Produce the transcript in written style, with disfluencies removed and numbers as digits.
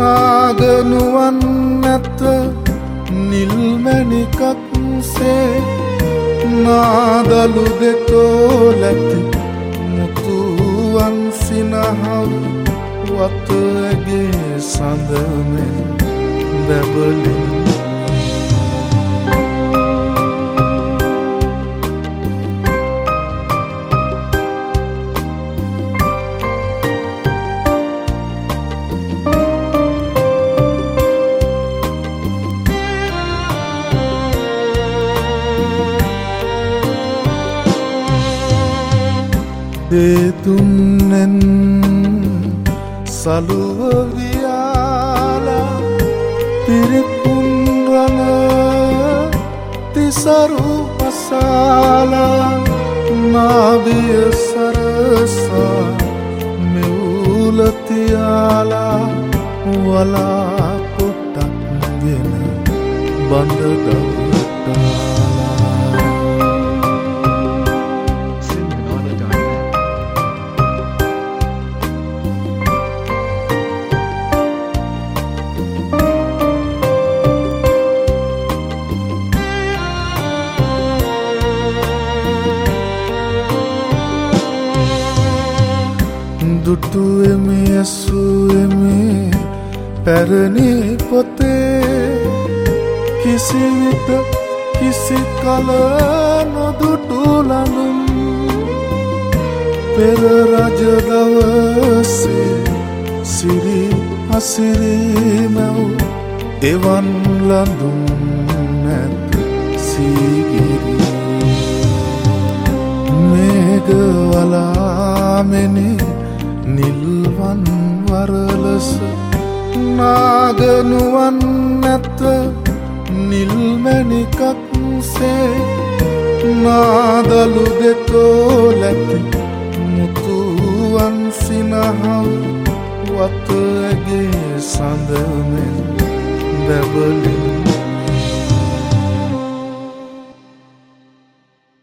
නාගනුවන් නැත නිල්මැණිකක් සේ නාදලු දෙතෝලැති මුතුවන් සිනහව වත ඇගේ සඳමෙන් බැබලින් තුන්නෙන් සලුව වියාලා පිරිපුන් රන තිසරු පසාලා නාවිය සරසා මෙවුලතියාලා වලා පොට්ටක් ගෙන බඳගවටා දුටුවෙමි ඇසුවෙමි පැරණි පොතේ කිසිවිට කිසි කල නොදුටු ලඳුන් පෙර රජ දවසේ සිරි අසිරි මැව් එවන් ලඳුන් නැත සීගිරි මේඝවලාමෙනි නිල්වන් වරලස නාගනුවන් නැත නිල්මැණිකක් සේ නාදලු දෙතෝලැති මුතුවන් සිනහව වත ඇගේ සඳමෙන් බැබලින්